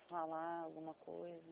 falar alguma coisa.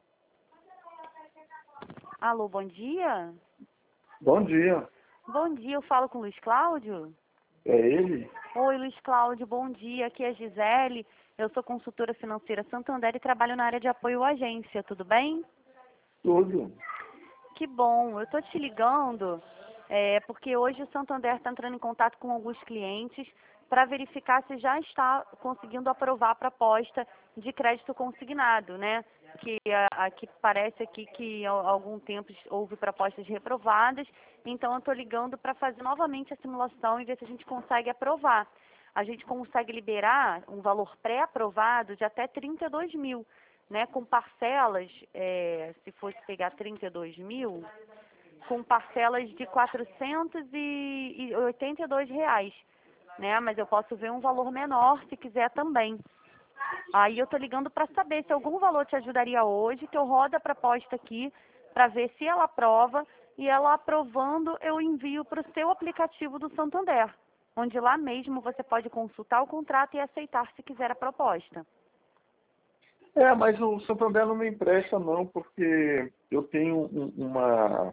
Alô, bom dia? Bom dia. Bom dia, eu falo com o Luiz Cláudio? É ele? Oi, Luiz Cláudio, bom dia. Aqui é a Gisele. Eu sou consultora financeira Santander e trabalho na área de apoio à agência, tudo bem? Tudo. Que bom, eu estou te ligando porque hoje o Santander está entrando em contato com alguns clientes para verificar se já está conseguindo aprovar a proposta de crédito consignado, né? Que parece aqui que há algum tempo houve propostas reprovadas, então eu estou ligando para fazer novamente a simulação e ver se a gente consegue aprovar. A gente consegue liberar um valor pré-aprovado de até 32 mil, né, com parcelas, se fosse pegar 32 mil, com parcelas de R$ 482, né, mas eu posso ver um valor menor se quiser também. Aí eu estou ligando para saber se algum valor te ajudaria hoje, que eu rodo a proposta aqui para ver se ela aprova, e ela aprovando eu envio para o seu aplicativo do Santander, onde lá mesmo você pode consultar o contrato e aceitar se quiser a proposta. Mas o Santander não me empresta não, porque eu tenho uma...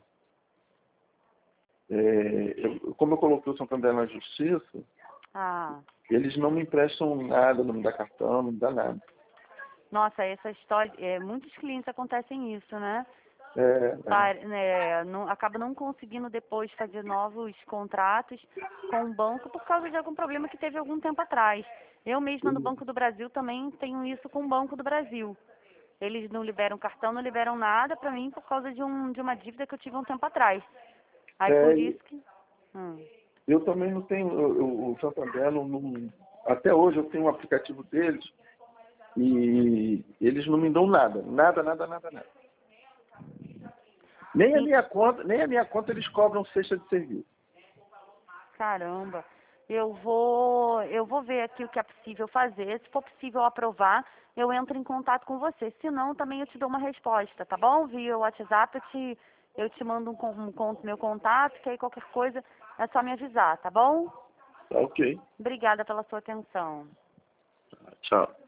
como eu coloquei o Santander na justiça, Ah, eles não me emprestam nada, não me dá cartão, não me dá nada. nossa, essa história, muitos clientes acontecem isso, né? É, Acaba não conseguindo depois fazer novos contratos com o banco por causa de algum problema que teve algum tempo atrás. Eu mesma no Banco do Brasil também tenho isso com o Banco do Brasil. Eles não liberam cartão, não liberam nada para mim por causa de uma dívida que eu tive um tempo atrás. Aí por é, isso que... eu também não tenho, o Santander até hoje eu tenho um aplicativo deles e eles não me dão nada, nada, nada, nada, nada. Nem a minha conta eles cobram cesta de serviço. Caramba, eu vou ver aqui o que é possível fazer. Se for possível aprovar, eu entro em contato com você. Se não, também eu te dou uma resposta, tá bom? Via WhatsApp eu te mando meu contato, que aí qualquer coisa é só me avisar, tá bom? Tá ok. Obrigada pela sua atenção. Tchau.